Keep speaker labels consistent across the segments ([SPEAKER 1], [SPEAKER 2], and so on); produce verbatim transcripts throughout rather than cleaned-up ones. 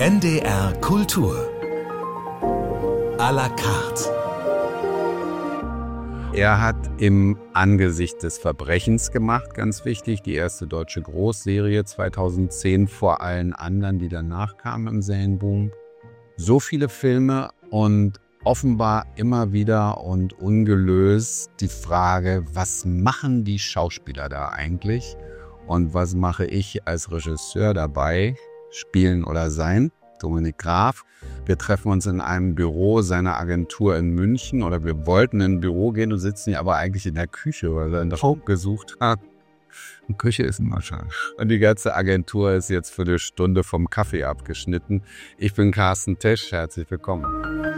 [SPEAKER 1] N D R Kultur à la carte.
[SPEAKER 2] Er hat im Angesicht des Verbrechens gemacht, ganz wichtig, die erste deutsche Großserie zweitausendzehn vor allen anderen, die danach kamen im Serienboom. So viele Filme und offenbar immer wieder und ungelöst die Frage, was machen die Schauspieler da eigentlich und was mache ich als Regisseur dabei, spielen oder sein? Dominik Graf. Wir treffen uns in einem Büro seiner Agentur in München oder wir wollten in ein Büro gehen und sitzen hier aber eigentlich in der Küche, weil er einen Raum gesucht hat. Und Küche ist immer schön. Und die ganze Agentur ist jetzt für eine Stunde vom Kaffee abgeschnitten. Ich bin Carsten Tesch, herzlich willkommen.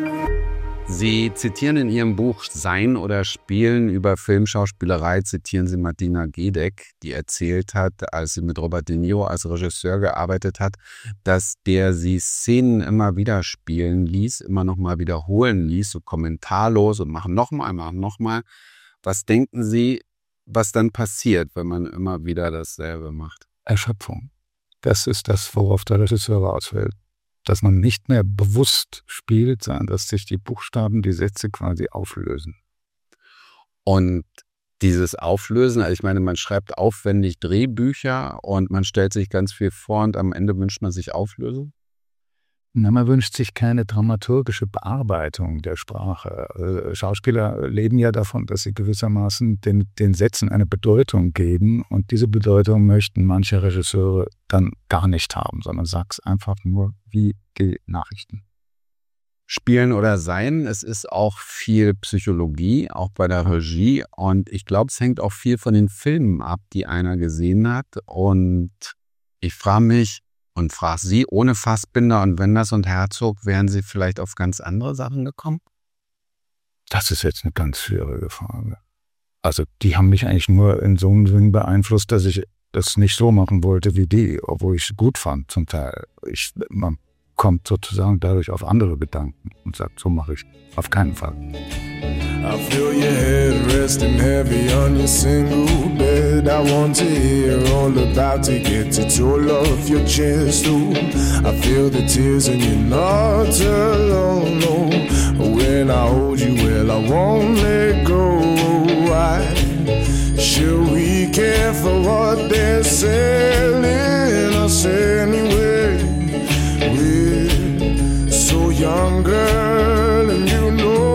[SPEAKER 2] Sie zitieren in Ihrem Buch Sein oder Spielen über Filmschauspielerei, zitieren Sie Martina Gedeck, die erzählt hat, als sie mit Robert De Niro als Regisseur gearbeitet hat, dass der sie Szenen immer wieder spielen ließ, immer noch mal wiederholen ließ, so kommentarlos und machen nochmal, machen nochmal. Was denken Sie, was dann passiert, wenn man immer wieder dasselbe macht?
[SPEAKER 3] Erschöpfung. Das ist das, worauf der Regisseur ausfällt. Dass man nicht mehr bewusst spielt, sondern dass sich die Buchstaben, die Sätze quasi auflösen.
[SPEAKER 2] Und dieses Auflösen, also ich meine, man schreibt aufwendig Drehbücher und man stellt sich ganz viel vor und am Ende wünscht man sich Auflösung?
[SPEAKER 3] Na, man wünscht sich keine dramaturgische Bearbeitung der Sprache. Schauspieler leben ja davon, dass sie gewissermaßen den, den Sätzen eine Bedeutung geben und diese Bedeutung möchten manche Regisseure dann gar nicht haben, sondern sag's einfach nur wie die Nachrichten.
[SPEAKER 2] Spielen oder sein, es ist auch viel Psychologie, auch bei der Regie und ich glaube, es hängt auch viel von den Filmen ab, die einer gesehen hat und ich frage mich, und frage Sie, ohne Fassbinder und Wenders und Herzog, wären Sie vielleicht auf ganz andere Sachen gekommen?
[SPEAKER 3] Das ist jetzt eine ganz schwierige Frage. Also die haben mich eigentlich nur in so einem Sinn beeinflusst, dass ich das nicht so machen wollte wie die, obwohl ich es gut fand zum Teil. Ich, man kommt sozusagen dadurch auf andere Gedanken und sagt, so mache ich auf keinen Fall.
[SPEAKER 4] I feel your head resting heavy on your single bed. I want to hear all about it, get it all off your chest. Ooh, I feel the tears and you're not alone. No, when I hold you, well, I won't let go. Why should we care for what they're selling us anyway? We're so young, girl, and you know.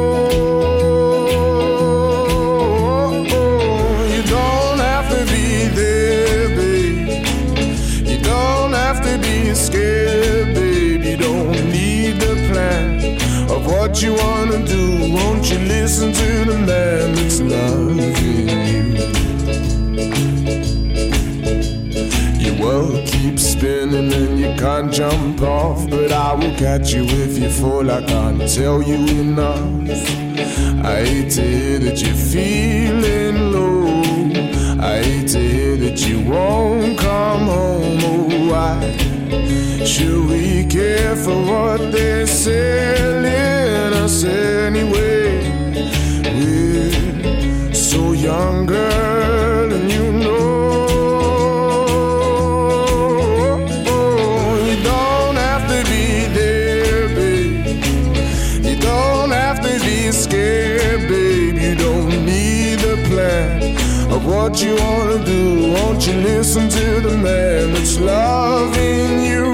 [SPEAKER 4] Scared, babe, you don't need the plan of what you wanna do. Won't you listen to the man that's loving you? Your world keeps spinning and you can't jump off, but I will catch you if you fall. I can't tell you enough. I hate to hear that you're feeling low. I hate to hear that you won't come home. Oh, why should we care for what they're selling us anyway? We're so young, girl, and you know. You don't have to be there, babe. You don't have to be scared, babe. You don't need a plan of what you wanna do. Won't you listen to the man that's loving you?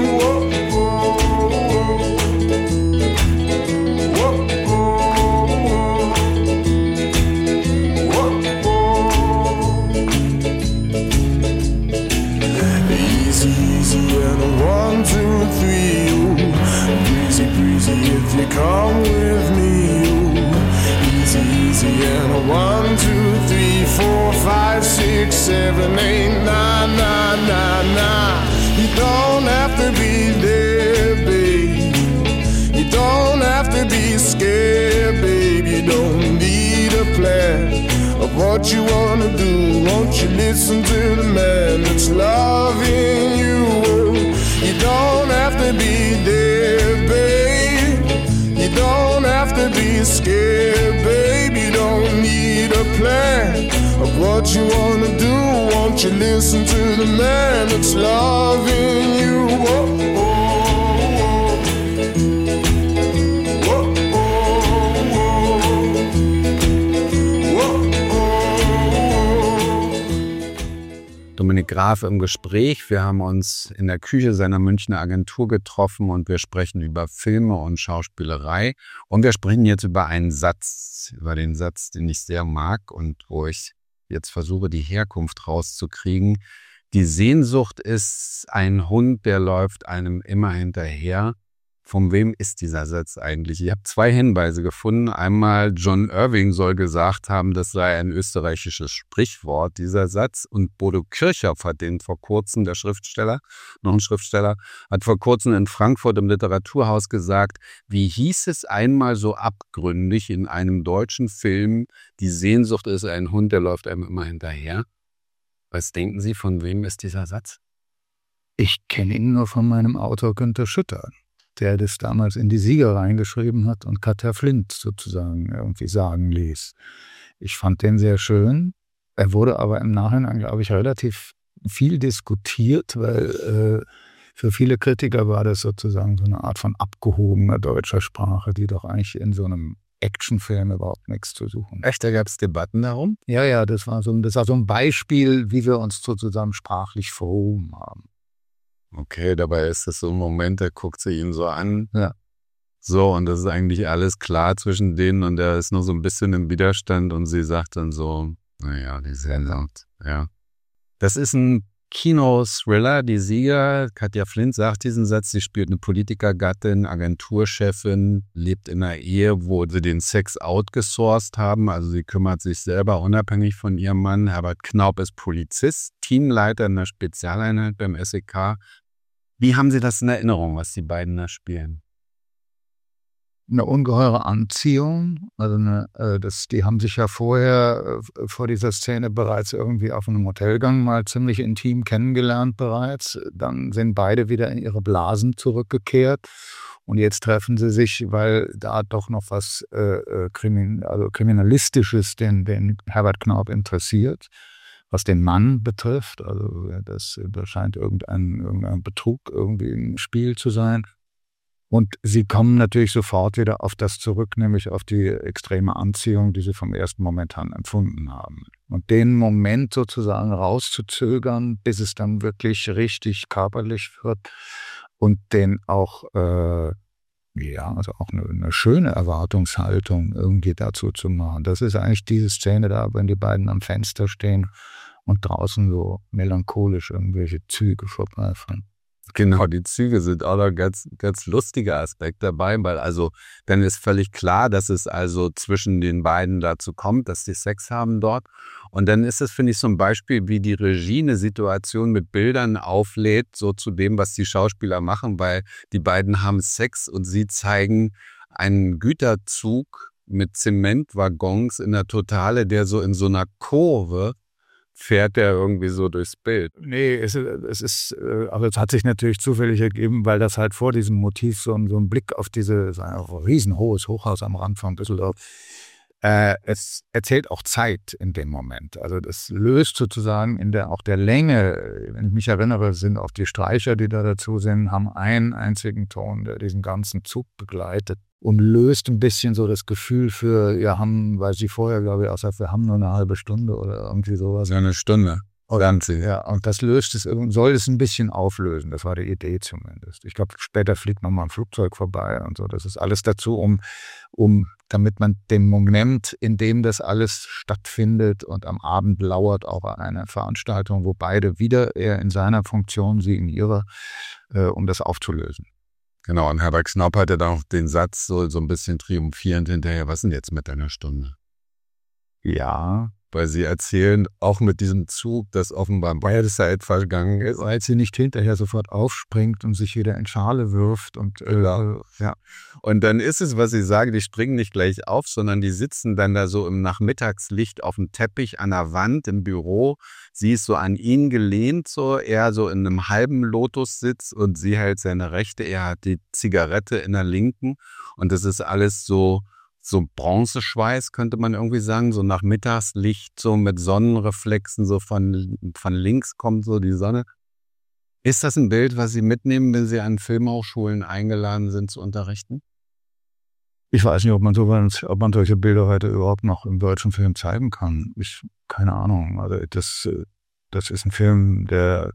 [SPEAKER 4] If you come with me, ooh, easy, easy, and a one, two, three, four, five, six, seven, eight, nine, nine, nine, nine. You don't have to be there, babe. You don't have to be scared, babe. You don't need a plan of what you wanna do. Won't you listen to the man that's loving you? You don't have to be there, babe. You don't have to be scared, babe. You don't need a plan of what you wanna do. Won't you listen to the man that's loving you? Oh, oh, oh.
[SPEAKER 2] Graf im Gespräch. Wir haben uns in der Küche seiner Münchner Agentur getroffen und wir sprechen über Filme und Schauspielerei. Und wir sprechen jetzt über einen Satz, über den Satz, den ich sehr mag und wo ich jetzt versuche, die Herkunft rauszukriegen. Die Sehnsucht ist ein Hund, der läuft einem immer hinterher. Von wem ist dieser Satz eigentlich? Ich habe zwei Hinweise gefunden. Einmal John Irving soll gesagt haben, das sei ein österreichisches Sprichwort, dieser Satz. Und Bodo Kirchhoff hat den vor kurzem, der Schriftsteller, noch ein Schriftsteller, hat vor kurzem in Frankfurt im Literaturhaus gesagt, wie hieß es einmal so abgründig in einem deutschen Film, die Sehnsucht ist ein Hund, der läuft einem immer hinterher. Was denken Sie, von wem ist dieser Satz?
[SPEAKER 3] Ich kenne ihn nur von meinem Autor Günther Schütter, der das damals in die Sieger reingeschrieben hat und Katja Flint sozusagen irgendwie sagen ließ. Ich fand den sehr schön. Er wurde aber im Nachhinein, glaube ich, relativ viel diskutiert, weil äh, für viele Kritiker war das sozusagen so eine Art von abgehobener deutscher Sprache, die doch eigentlich in so einem Actionfilm überhaupt nichts zu suchen.
[SPEAKER 2] Echt, da gab es Debatten darum?
[SPEAKER 3] Ja, ja, das war, so, das war so ein Beispiel, wie wir uns sozusagen sprachlich verhoben haben.
[SPEAKER 2] Okay, dabei ist das so ein Moment, der guckt sich ihn so an.
[SPEAKER 3] Ja.
[SPEAKER 2] So, und das ist eigentlich alles klar zwischen denen und er ist nur so ein bisschen im Widerstand und sie sagt dann so, naja, die Sehnsucht, ja. Das ist ein Kino-Thriller, die Sieger. Katja Flint sagt diesen Satz, sie spielt eine Politikergattin, Agenturchefin, lebt in einer Ehe, wo sie den Sex outgesourced haben, also sie kümmert sich selber unabhängig von ihrem Mann. Herbert Knaub ist Polizist, Teamleiter in einer Spezialeinheit beim S E K. Wie haben Sie das in Erinnerung, was die beiden da spielen?
[SPEAKER 3] Eine ungeheure Anziehung. Also eine, äh, das, die haben sich ja vorher, äh, vor dieser Szene bereits irgendwie auf einem Hotelgang mal ziemlich intim kennengelernt bereits. Dann sind beide wieder in ihre Blasen zurückgekehrt. Und jetzt treffen sie sich, weil da doch noch was äh, Krimin, also Kriminalistisches den, den Herbert Knaub interessiert. Was den Mann betrifft, also das, das scheint irgendein, irgendein Betrug irgendwie im Spiel zu sein. Und sie kommen natürlich sofort wieder auf das zurück, nämlich auf die extreme Anziehung, die sie vom ersten Moment an empfunden haben. Und den Moment sozusagen rauszuzögern, bis es dann wirklich richtig körperlich wird und den auch, äh, ja, also auch eine, eine schöne Erwartungshaltung irgendwie dazu zu machen. Das ist eigentlich diese Szene da, wenn die beiden am Fenster stehen und draußen so melancholisch irgendwelche Züge vorbeifahren.
[SPEAKER 2] Genau, die Züge sind auch noch ganz, ganz lustiger Aspekt dabei, weil also dann ist völlig klar, dass es also zwischen den beiden dazu kommt, dass die Sex haben dort. Und dann ist es, finde ich, so ein Beispiel, wie die Regie eine Situation mit Bildern auflädt, so zu dem, was die Schauspieler machen, weil die beiden haben Sex und sie zeigen einen Güterzug mit Zementwaggons in der Totale, der so in so einer Kurve fährt der irgendwie so durchs Bild.
[SPEAKER 3] Nee, es, es ist, aber es hat sich natürlich zufällig ergeben, weil das halt vor diesem Motiv so ein, so ein Blick auf dieses ein riesenhohes Hochhaus am Rand von Düsseldorf. Äh, es erzählt auch Zeit in dem Moment. Also das löst sozusagen in der auch der Länge, wenn ich mich erinnere, sind auch die Streicher, die da dazu sind, haben einen einzigen Ton, der diesen ganzen Zug begleitet. Und löst ein bisschen so das Gefühl für, wir haben, weil sie vorher, glaube ich, auch sagt, wir haben nur eine halbe Stunde oder irgendwie sowas.
[SPEAKER 2] Ja, eine Stunde.
[SPEAKER 3] Und, ja, und das löst es, soll es ein bisschen auflösen. Das war die Idee zumindest. Ich glaube, später fliegt nochmal ein Flugzeug vorbei und so. Das ist alles dazu, um, um, damit man den Moment, in dem das alles stattfindet und am Abend lauert auch eine Veranstaltung, wo beide wieder, er in seiner Funktion, sie in ihrer, äh, um das aufzulösen.
[SPEAKER 2] Genau, und Herbert Knaub hatte dann auch den Satz so, so ein bisschen triumphierend hinterher, was denn jetzt mit einer Stunde?
[SPEAKER 3] Ja.
[SPEAKER 2] Weil sie erzählen, auch mit diesem Zug, dass offenbar beide Zeit vergangen ist.
[SPEAKER 3] Weil sie nicht hinterher sofort aufspringt und sich wieder in Schale wirft. Und, äh,
[SPEAKER 2] ja.
[SPEAKER 3] ja.
[SPEAKER 2] Und dann ist es, was sie sagen, die springen nicht gleich auf, sondern die sitzen dann da so im Nachmittagslicht auf dem Teppich an der Wand im Büro. Sie ist so an ihn gelehnt, so er so in einem halben Lotussitz und sie hält seine rechte, er hat die Zigarette in der linken. Und das ist alles so, so Bronzeschweiß, könnte man irgendwie sagen, so nach Mittagslicht, so mit Sonnenreflexen, so von, von links kommt so die Sonne. Ist das ein Bild, was Sie mitnehmen, wenn Sie an Filmhochschulen eingeladen sind zu unterrichten?
[SPEAKER 3] Ich weiß nicht, ob man, so, ob man solche Bilder heute überhaupt noch im deutschen Film zeigen kann. Ich, keine Ahnung. Also das, das ist ein Film, der,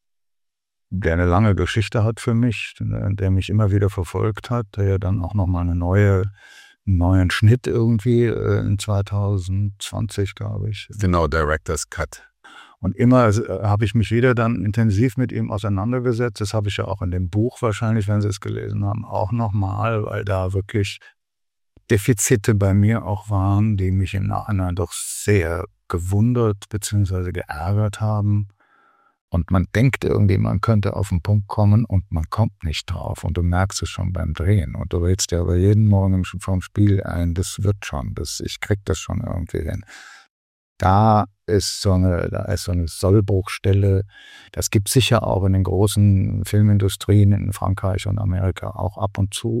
[SPEAKER 3] der eine lange Geschichte hat für mich, der mich immer wieder verfolgt hat, der ja dann auch nochmal eine neue, einen neuen Schnitt irgendwie in zwanzig zwanzig, glaube ich.
[SPEAKER 2] Genau, Director's Cut.
[SPEAKER 3] Und immer äh, habe ich mich wieder dann intensiv mit ihm auseinandergesetzt. Das habe ich ja auch in dem Buch wahrscheinlich, wenn Sie es gelesen haben, auch nochmal, weil da wirklich Defizite bei mir auch waren, die mich im Nachhinein doch sehr gewundert bzw. geärgert haben. Und man denkt irgendwie, man könnte auf den Punkt kommen und man kommt nicht drauf. Und du merkst es schon beim Drehen. Und du redest dir aber jeden Morgen vom Spiel ein, das wird schon, das, ich krieg das schon irgendwie hin. Da ist so eine, da ist so eine Sollbruchstelle. Das gibt es sicher auch in den großen Filmindustrien in Frankreich und Amerika auch ab und zu.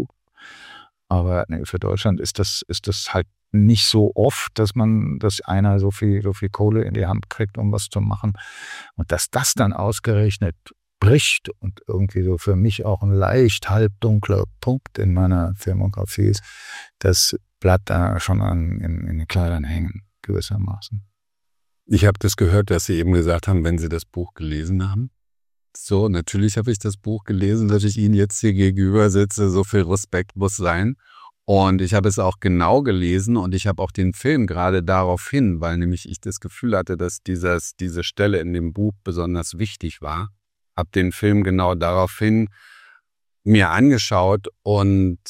[SPEAKER 3] Aber nee, für Deutschland ist das, ist das halt nicht so oft, dass man, dass einer so viel, so viel Kohle in die Hand kriegt, um was zu machen. Und dass das dann ausgerechnet bricht und irgendwie so für mich auch ein leicht halbdunkler Punkt in meiner Filmografie ist, das bleibt da schon an, in, in den Kleidern hängen, gewissermaßen.
[SPEAKER 2] Ich habe das gehört, dass Sie eben gesagt haben, wenn Sie das Buch gelesen haben. So, natürlich habe ich das Buch gelesen, dass ich Ihnen jetzt hier gegenüber sitze. So viel Respekt muss sein. Und ich habe es auch genau gelesen und ich habe auch den Film gerade darauf hin, weil nämlich ich das Gefühl hatte, dass dieses, diese Stelle in dem Buch besonders wichtig war. Habe den Film genau daraufhin mir angeschaut und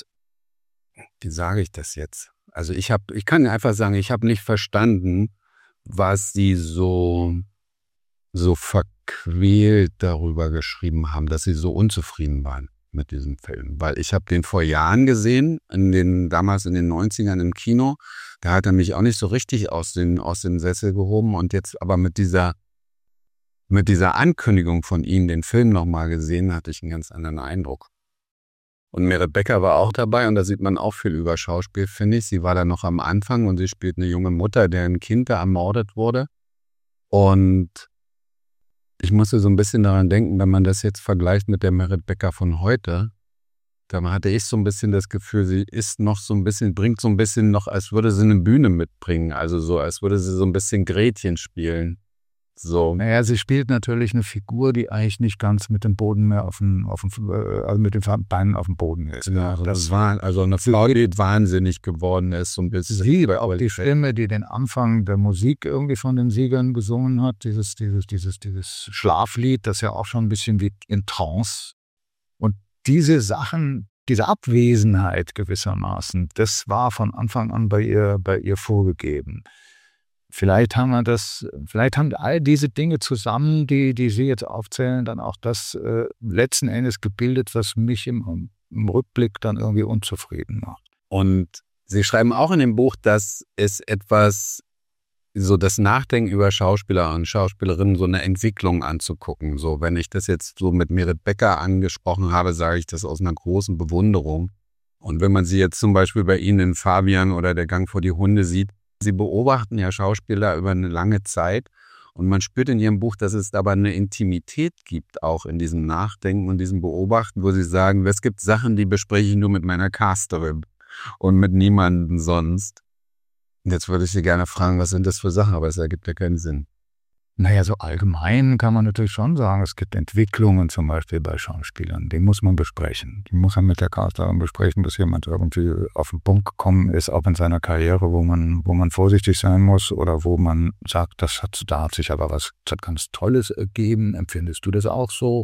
[SPEAKER 2] wie sage ich das jetzt? Also ich habe, ich kann einfach sagen, ich habe nicht verstanden, was sie so, so verquält darüber geschrieben haben, dass sie so unzufrieden waren mit diesem Film. Weil ich habe den vor Jahren gesehen, in den, damals in den neunzigern im Kino. Da hat er mich auch nicht so richtig aus den, aus den Sessel gehoben. Und jetzt aber mit dieser, mit dieser Ankündigung von Ihnen, den Film nochmal gesehen, hatte ich einen ganz anderen Eindruck. Und Merit Becker war auch dabei und da sieht man auch viel über Schauspiel, finde ich. Sie war da noch am Anfang und sie spielt eine junge Mutter, deren Kind da ermordet wurde. Und ich musste so ein bisschen daran denken, wenn man das jetzt vergleicht mit der Merit Becker von heute, dann hatte ich so ein bisschen das Gefühl, sie ist noch so ein bisschen, bringt so ein bisschen noch, als würde sie eine Bühne mitbringen. Also so, als würde sie so ein bisschen Gretchen spielen. So.
[SPEAKER 3] Naja, sie spielt natürlich eine Figur, die eigentlich nicht ganz mit dem Boden mehr auf dem, auf dem also mit den Beinen auf dem Boden ist.
[SPEAKER 2] Ja, also das war also eine Frau, die wahnsinnig geworden ist. So ein bisschen.
[SPEAKER 3] Aber die Stimme, die den Anfang der Musik irgendwie von den Siegern gesungen hat, dieses, dieses, dieses, dieses Schlaflied, das ja auch schon ein bisschen wie in Trance. Und diese Sachen, diese Abwesenheit gewissermaßen, das war von Anfang an bei ihr, bei ihr vorgegeben. Vielleicht haben wir das, vielleicht haben all diese Dinge zusammen, die, die Sie jetzt aufzählen, dann auch das äh, letzten Endes gebildet, was mich im, im Rückblick dann irgendwie unzufrieden macht.
[SPEAKER 2] Und Sie schreiben auch in dem Buch, dass es etwas, so das Nachdenken über Schauspieler und Schauspielerinnen, so eine Entwicklung anzugucken. So, wenn ich das jetzt so mit Merit Becker angesprochen habe, sage ich das aus einer großen Bewunderung. Und wenn man sie jetzt zum Beispiel bei Ihnen in Fabian oder Der Gang vor die Hunde sieht, Sie beobachten ja Schauspieler über eine lange Zeit und man spürt in Ihrem Buch, dass es aber eine Intimität gibt, auch in diesem Nachdenken und diesem Beobachten, wo Sie sagen, es gibt Sachen, die bespreche ich nur mit meiner Casterin und mit niemandem sonst. Und jetzt würde ich Sie gerne fragen, was sind das für Sachen, aber es ergibt ja keinen Sinn.
[SPEAKER 3] Naja, so allgemein kann man natürlich schon sagen, es gibt Entwicklungen zum Beispiel bei Schauspielern, die muss man besprechen. Die muss man mit der Casterin besprechen, bis jemand irgendwie auf den Punkt gekommen ist, auch in seiner Karriere, wo man, wo man vorsichtig sein muss oder wo man sagt, das hat, da hat sich aber was ganz Tolles ergeben. Empfindest du das auch so?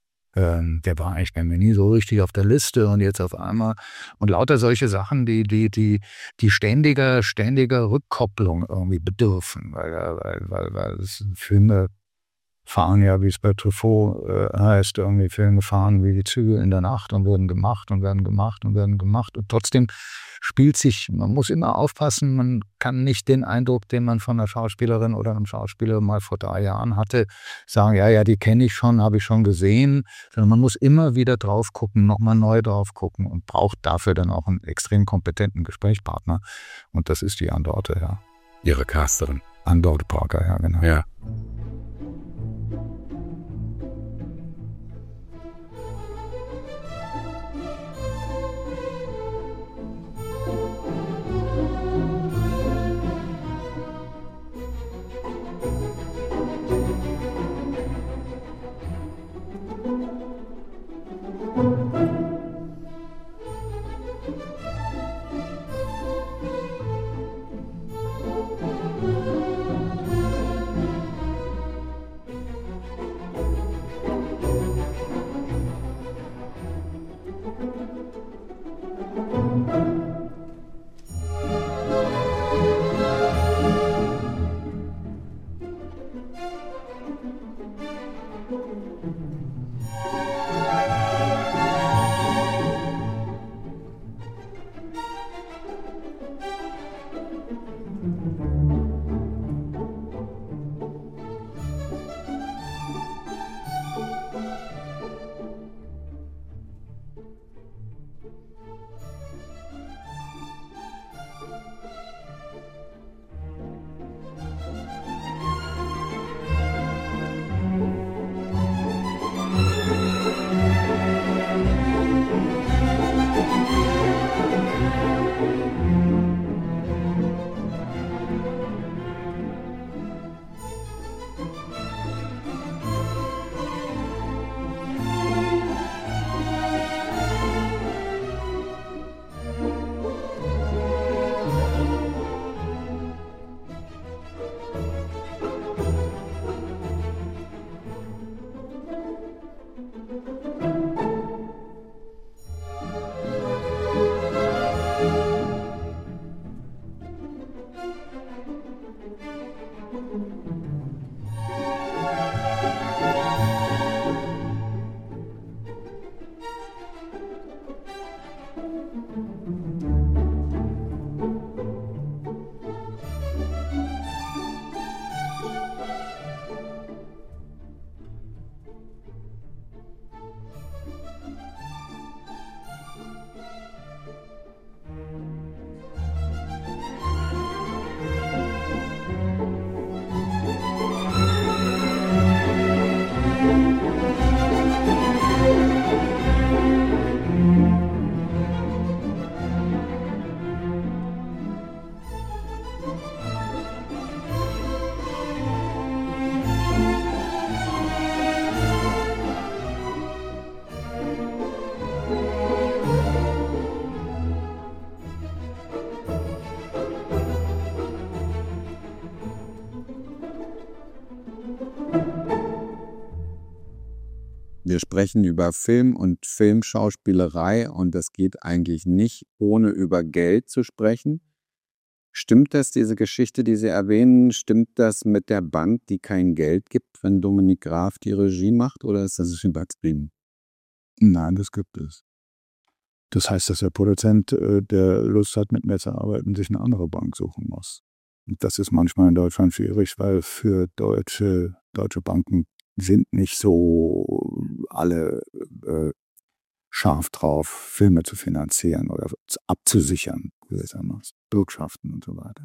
[SPEAKER 3] Ähm, der war eigentlich bei mir nie so richtig auf der Liste und jetzt auf einmal. Und lauter solche Sachen, die, die, die, die ständiger, ständiger Rückkopplung irgendwie bedürfen. Weil, weil, weil, weil Filme fahren ja, wie es bei Truffaut äh, heißt, irgendwie Filme fahren wie die Züge in der Nacht und werden gemacht und werden gemacht und werden gemacht. Und trotzdem spielt sich, man muss immer aufpassen, man kann nicht den Eindruck, den man von einer Schauspielerin oder einem Schauspieler mal vor drei Jahren hatte, sagen, ja, ja, die kenne ich schon, habe ich schon gesehen, sondern man muss immer wieder drauf gucken, nochmal neu drauf gucken und braucht dafür dann auch einen extrem kompetenten Gesprächspartner. Und das ist die Andorte, ja.
[SPEAKER 2] Ihre Casterin.
[SPEAKER 3] Andorte Parker, ja, genau.
[SPEAKER 2] Ja. Wir sprechen über Film und Filmschauspielerei und das geht eigentlich nicht, ohne über Geld zu sprechen. Stimmt das, diese Geschichte, die Sie erwähnen, stimmt das mit der Bank, die kein Geld gibt, wenn Dominik Graf die Regie macht, oder ist das übertrieben?
[SPEAKER 3] Nein, das gibt es. Das heißt, dass der Produzent, der Lust hat, mit mir zu arbeiten, sich eine andere Bank suchen muss. Und das ist manchmal in Deutschland schwierig, weil für deutsche, deutsche Banken sind nicht so alle äh, scharf drauf, Filme zu finanzieren oder abzusichern, gewissermaßen, Bürgschaften und so weiter.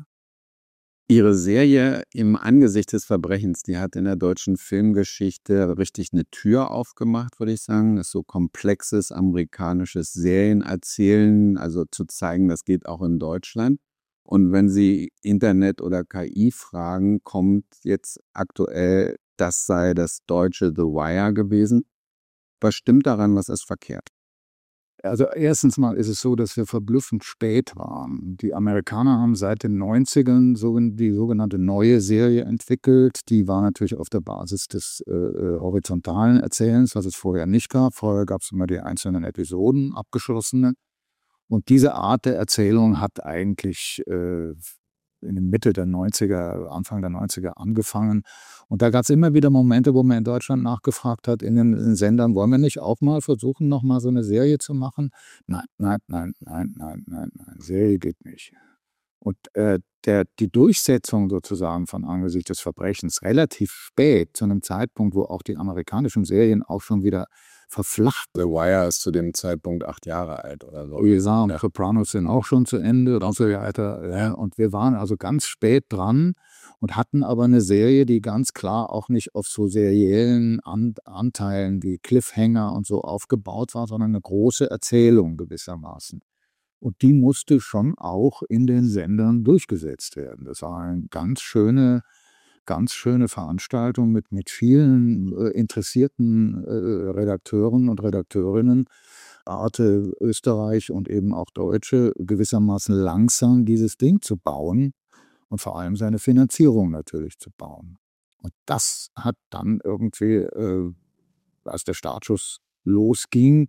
[SPEAKER 2] Ihre Serie Im Angesicht des Verbrechens, die hat in der deutschen Filmgeschichte richtig eine Tür aufgemacht, würde ich sagen. Das ist so komplexes amerikanisches Serienerzählen, also zu zeigen, das geht auch in Deutschland. Und wenn Sie Internet oder K I fragen, kommt jetzt aktuell, das sei das deutsche The Wire gewesen. Was stimmt daran, was ist verkehrt?
[SPEAKER 3] Also erstens mal ist es so, dass wir verblüffend spät waren. Die Amerikaner haben seit den neunzigern so die sogenannte neue Serie entwickelt. Die war natürlich auf der Basis des äh, horizontalen Erzählens, was es vorher nicht gab. Vorher gab es immer die einzelnen Episoden, abgeschlossene. Und diese Art der Erzählung hat eigentlich äh, in der Mitte der neunziger, Anfang der neunziger angefangen. Und da gab es immer wieder Momente, wo man in Deutschland nachgefragt hat, in den, in den Sendern, wollen wir nicht auch mal versuchen, noch mal so eine Serie zu machen? Nein, nein, nein, nein, nein, nein, nein, Serie geht nicht. Und äh, der, die Durchsetzung sozusagen von Angesicht des Verbrechens relativ spät, zu einem Zeitpunkt, wo auch die amerikanischen Serien auch schon wieder verflacht.
[SPEAKER 2] The Wire ist zu dem Zeitpunkt acht Jahre alt oder so.
[SPEAKER 3] Wir sagen, ja. Sopranos sind auch schon zu Ende und so weiter. Ja, und wir waren also ganz spät dran und hatten aber eine Serie, die ganz klar auch nicht auf so seriellen An- Anteilen wie Cliffhanger und so aufgebaut war, sondern eine große Erzählung gewissermaßen. Und die musste schon auch in den Sendern durchgesetzt werden. Das war eine ganz schöne Ganz schöne Veranstaltung mit, mit vielen äh, interessierten äh, Redakteuren und Redakteurinnen, Arte Österreich und eben auch Deutsche, gewissermaßen langsam dieses Ding zu bauen und vor allem seine Finanzierung natürlich zu bauen. Und das hat dann irgendwie, äh, als der Startschuss losging,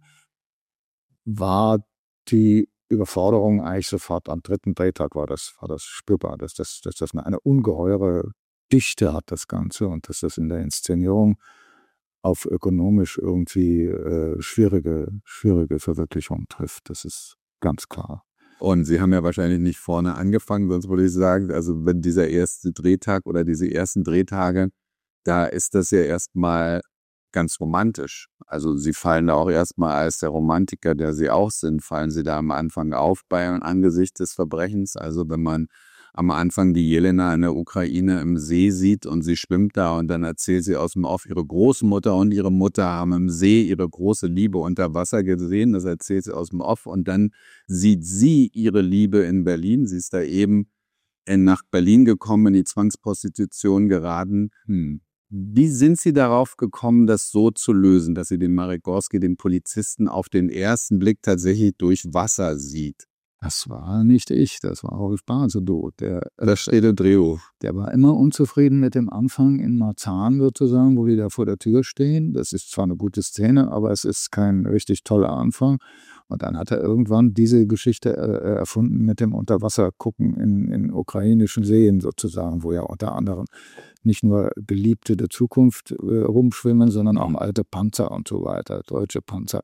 [SPEAKER 3] war die Überforderung eigentlich sofort am dritten Drehtag war das, war das spürbar, dass das, dass das eine ungeheure Dichte hat, das Ganze, und dass das in der Inszenierung auf ökonomisch irgendwie äh, schwierige, schwierige Verwirklichung trifft. Das ist ganz klar.
[SPEAKER 2] Und Sie haben ja wahrscheinlich nicht vorne angefangen, sonst würde ich sagen, also wenn dieser erste Drehtag oder diese ersten Drehtage, da ist das ja erstmal ganz romantisch. Also Sie fallen da auch erstmal als der Romantiker, der Sie auch sind, fallen Sie da am Anfang auf bei Angesicht des Verbrechens. Also wenn man am Anfang die Jelena in der Ukraine im See sieht und sie schwimmt da und dann erzählt sie aus dem Off, ihre Großmutter und ihre Mutter haben im See ihre große Liebe unter Wasser gesehen. Das erzählt sie aus dem Off und dann sieht sie ihre Liebe in Berlin. Sie ist da eben in, nach Berlin gekommen, in die Zwangsprostitution geraten. Hm. Wie sind Sie darauf gekommen, das so zu lösen, dass Sie den Marek Gorski, den Polizisten, auf den ersten Blick tatsächlich durch Wasser sieht?
[SPEAKER 3] Das war nicht ich, das war Horst Basedow. Der,
[SPEAKER 2] das steht im Drehbuch.
[SPEAKER 3] Der war immer unzufrieden mit dem Anfang in Marzahn sozusagen, wo die da vor der Tür stehen. Das ist zwar eine gute Szene, aber es ist kein richtig toller Anfang. Und dann hat er irgendwann diese Geschichte äh, erfunden mit dem Unterwassergucken in, in ukrainischen Seen sozusagen, wo ja unter anderem nicht nur Geliebte der Zukunft äh, rumschwimmen, sondern auch alte Panzer und so weiter, deutsche Panzer.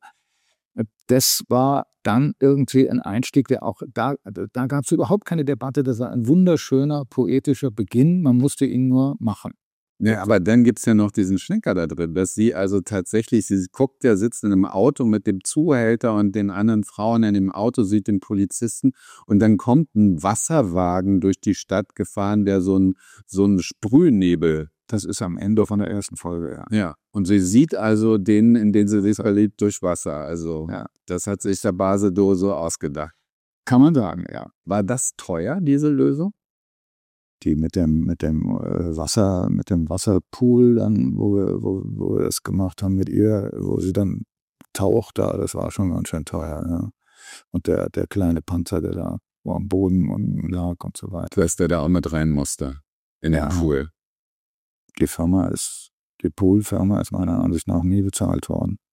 [SPEAKER 3] Das war dann irgendwie ein Einstieg, der auch, da, da gab es überhaupt keine Debatte, das war ein wunderschöner, poetischer Beginn, man musste ihn nur machen.
[SPEAKER 2] Ja, aber dann gibt es ja noch diesen Schlenker da drin, dass sie also tatsächlich, sie guckt ja, sitzt in einem Auto mit dem Zuhälter und den anderen Frauen in dem Auto, sieht den Polizisten und dann kommt ein Wasserwagen durch die Stadt gefahren, der so ein, so ein Sprühnebel.
[SPEAKER 3] Das ist am Ende von der ersten Folge, ja.
[SPEAKER 2] Ja, und sie sieht also den, in den sie sich verliebt, durch Wasser. Also ja. Das hat sich der Basedow so ausgedacht.
[SPEAKER 3] Kann man sagen, ja.
[SPEAKER 2] War das teuer, diese Lösung?
[SPEAKER 3] Die mit dem, mit dem Wasser, mit dem Wasserpool, dann, wo wir, wo, wo wir das gemacht haben mit ihr, wo sie dann taucht da, das war schon ganz schön teuer, ja. Und der, der kleine Panzer, der da wo am Boden lag und so weiter.
[SPEAKER 2] Dass der da auch mit rein musste in den ja. Pool.
[SPEAKER 3] Die Firma ist, die Poolfirma ist meiner Ansicht nach nie bezahlt worden.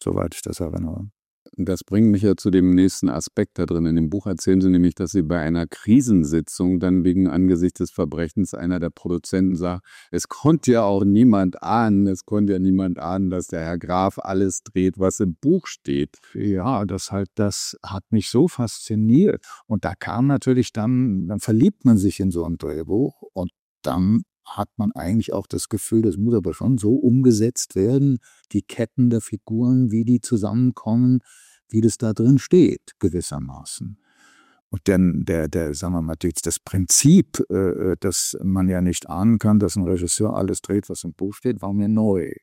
[SPEAKER 3] soweit ich das erinnere.
[SPEAKER 2] Das bringt mich ja zu dem nächsten Aspekt da drin. In dem Buch erzählen Sie nämlich, dass Sie bei einer Krisensitzung dann wegen angesichts des Verbrechens einer der Produzenten sagt, es konnte ja auch niemand ahnen, es konnte ja niemand ahnen, dass der Herr Graf alles dreht, was im Buch steht.
[SPEAKER 3] Ja, das halt, das hat mich so fasziniert. Und da kam natürlich dann, dann verliebt man sich in so ein Drehbuch und dann hat man eigentlich auch das Gefühl, das muss aber schon so umgesetzt werden, die Ketten der Figuren, wie die zusammenkommen, wie das da drin steht, gewissermaßen. Und dann der, der, sagen wir mal, das Prinzip, äh, dass man ja nicht ahnen kann, dass ein Regisseur alles dreht, was im Buch steht, war mir neu.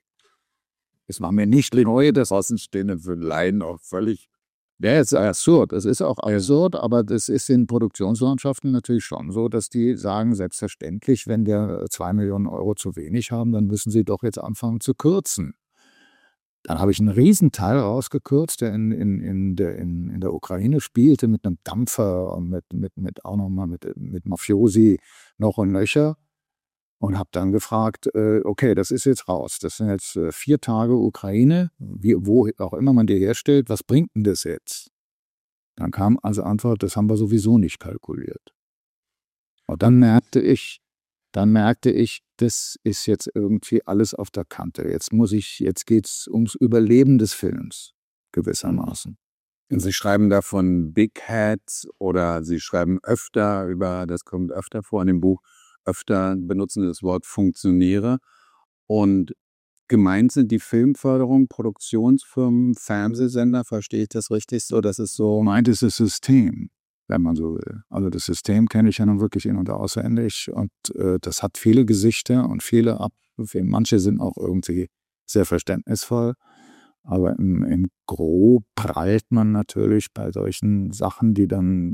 [SPEAKER 3] Es war mir nicht neu, das Außenstehende für Laien auch völlig. Ja, es ist absurd. Es ist auch absurd, aber das ist in Produktionslandschaften natürlich schon so, dass die sagen, selbstverständlich, wenn wir zwei Millionen Euro zu wenig haben, dann müssen sie doch jetzt anfangen zu kürzen. Dann habe ich einen Riesenteil rausgekürzt, der in, in, in, der, in, in der Ukraine spielte, mit einem Dampfer und mit, mit, mit auch nochmal mit, mit Mafiosi noch und nöcher. Und habe dann gefragt, äh, okay, das ist jetzt raus. Das sind jetzt äh, vier Tage Ukraine, wie, wo auch immer man die herstellt. Was bringt denn das jetzt? Dann kam als Antwort, das haben wir sowieso nicht kalkuliert. Und dann merkte ich, dann merkte ich, das ist jetzt irgendwie alles auf der Kante. Jetzt muss ich, jetzt geht's ums Überleben des Films, gewissermaßen.
[SPEAKER 2] Und Sie schreiben da von Big Heads oder Sie schreiben öfter über, das kommt öfter vor in dem Buch, öfter benutzen das Wort Funktionäre. Und gemeint sind die Filmförderung, Produktionsfirmen, Fernsehsender, verstehe ich das richtig so? Das ist so.
[SPEAKER 3] Meint ist das System, wenn man so will. Also das System kenne ich ja nun wirklich in- und auswendig und äh, das hat viele Gesichter und viele ab. Manche sind auch irgendwie sehr verständnisvoll, aber im, im Gros prallt man natürlich bei solchen Sachen, die dann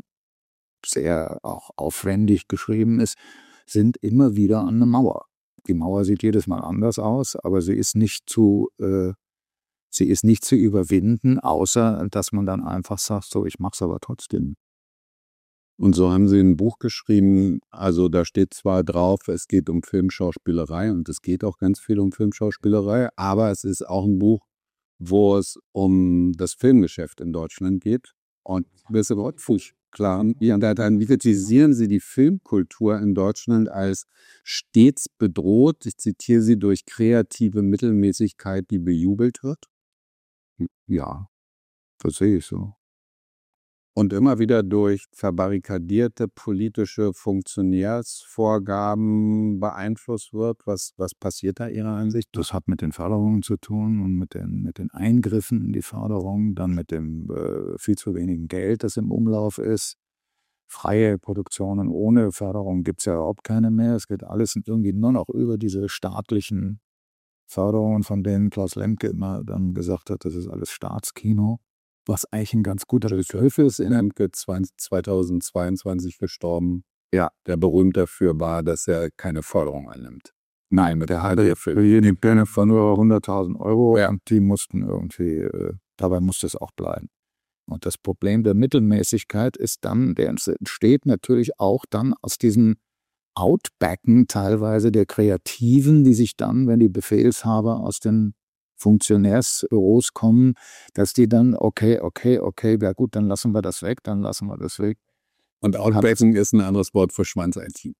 [SPEAKER 3] sehr auch aufwendig geschrieben ist, sind immer wieder an eine Mauer. Die Mauer sieht jedes Mal anders aus, aber sie ist nicht zu, äh, sie ist nicht zu überwinden, außer dass man dann einfach sagt, so, ich mach's aber trotzdem.
[SPEAKER 2] Und so haben Sie ein Buch geschrieben, also da steht zwar drauf, es geht um Filmschauspielerei und es geht auch ganz viel um Filmschauspielerei, aber es ist auch ein Buch, wo es um das Filmgeschäft in Deutschland geht. Und das ist überhaupt klar, wie kritisieren Sie die Filmkultur in Deutschland als stets bedroht, ich zitiere Sie, durch kreative Mittelmäßigkeit, die bejubelt wird?
[SPEAKER 3] Ja, das sehe ich so.
[SPEAKER 2] Und immer wieder durch verbarrikadierte politische Funktionärsvorgaben beeinflusst wird. Was, was passiert da Ihrer Ansicht?
[SPEAKER 3] Das hat mit den Förderungen zu tun und mit den, mit den Eingriffen in die Förderung, dann mit dem äh, viel zu wenigen Geld, das im Umlauf ist. Freie Produktionen ohne Förderung gibt es ja überhaupt keine mehr. Es geht alles irgendwie nur noch über diese staatlichen Förderungen, von denen Klaus Lemke immer dann gesagt hat, das ist alles Staatskino. Was eigentlich ein ganz guter Begriff ist.
[SPEAKER 2] Lemke zweitausendzweiundzwanzig gestorben.
[SPEAKER 3] Ja.
[SPEAKER 2] Der berühmt dafür war, dass er keine Förderung annimmt.
[SPEAKER 3] Nein, mit der hatte für jeden Pläne von nur hunderttausend Euro ja. Und die mussten irgendwie, äh, dabei musste es auch bleiben. Und das Problem der Mittelmäßigkeit ist dann, der entsteht natürlich auch dann aus diesen Outbacken teilweise der Kreativen, die sich dann, wenn die Befehlshaber aus den Funktionärsbüros kommen, dass die dann, okay, okay, okay, ja gut, dann lassen wir das weg, dann lassen wir das weg.
[SPEAKER 2] Und Outbacken ist ein anderes Wort für Schwanz-I T.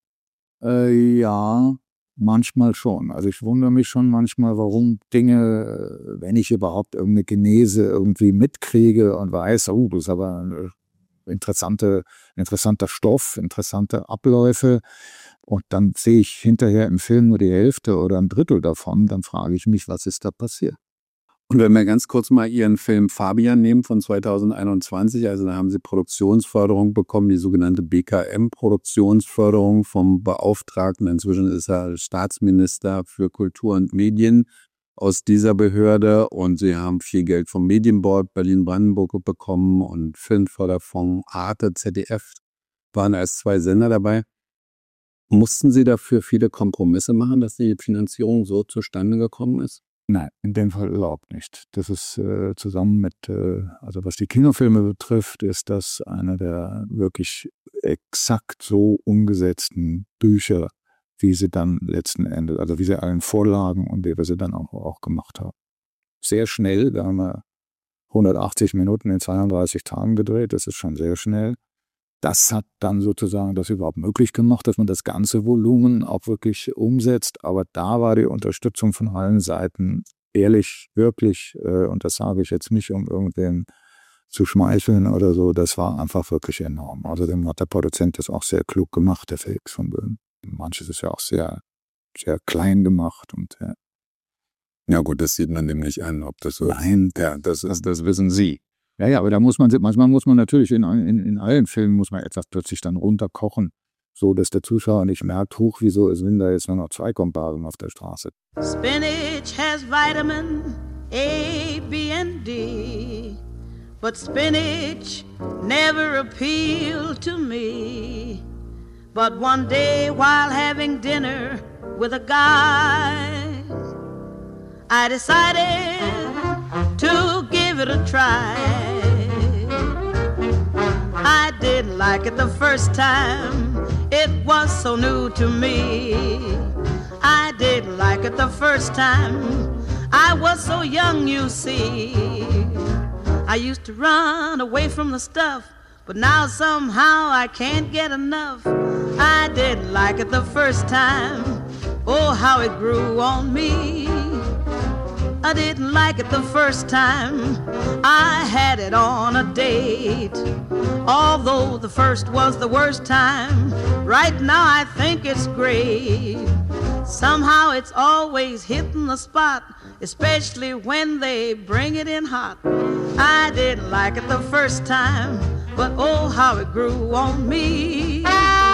[SPEAKER 3] Äh, ja, manchmal schon. Also ich wundere mich schon manchmal, warum Dinge, wenn ich überhaupt irgendeine Genese irgendwie mitkriege und weiß, oh, das ist aber ein interessante, interessanter Stoff, interessante Abläufe, und dann sehe ich hinterher im Film nur die Hälfte oder ein Drittel davon, dann frage ich mich, was ist da passiert?
[SPEAKER 2] Und wenn wir ganz kurz mal Ihren Film Fabian nehmen von zweitausendeinundzwanzig, also da haben Sie Produktionsförderung bekommen, die sogenannte B K M-Produktionsförderung vom Beauftragten. Inzwischen ist er Staatsminister für Kultur und Medien aus dieser Behörde und Sie haben viel Geld vom Medienboard Berlin-Brandenburg bekommen und Filmförderfonds, Arte, Z D F waren als zwei Sender dabei. Mussten Sie dafür viele Kompromisse machen, dass die Finanzierung so zustande gekommen ist?
[SPEAKER 3] Nein, in dem Fall überhaupt nicht. Das ist äh, zusammen mit, äh, also was die Kinofilme betrifft, ist das einer der wirklich exakt so umgesetzten Bücher, wie sie dann letzten Endes, also wie sie allen vorlagen und wie wir sie dann auch, auch gemacht haben. Sehr schnell, da haben wir hundertachtzig Minuten in zweiunddreißig Tagen gedreht, das ist schon sehr schnell. Das hat dann sozusagen das überhaupt möglich gemacht, dass man das ganze Volumen auch wirklich umsetzt. Aber da war die Unterstützung von allen Seiten ehrlich, wirklich, äh, und das sage ich jetzt nicht, um irgendwen zu schmeicheln oder so, das war einfach wirklich enorm. Also dem hat der Produzent das auch sehr klug gemacht, der Felix von Böhm. Manches ist ja auch sehr, sehr klein gemacht und ja.
[SPEAKER 2] Ja gut, das sieht man dem nicht an, ob das so
[SPEAKER 3] Nein.
[SPEAKER 2] ist. Ja, das ist, das wissen Sie.
[SPEAKER 3] Ja, ja, aber da muss man, manchmal muss man natürlich, in, in, in allen Filmen muss man etwas plötzlich dann runterkochen, so dass der Zuschauer nicht merkt, huch, wieso sind da jetzt nur noch zwei Komparsen auf der Straße.
[SPEAKER 5] Spinach has vitamin A, B and D, but spinach never appealed to me. But one day while having dinner with a guy, I decided to give it a try. I didn't like it the first time, it was so new to me. I didn't like it the first time, I was so young, you see. I used to run away from the stuff, but now somehow I can't get enough. I didn't like it the first time, oh how it grew on me. I didn't like it the first time I had it on a date. Although the first was the worst time, right now I think it's great. Somehow it's always hitting the spot, especially when they bring it in hot. I didn't like it the first time, but oh how it grew on me.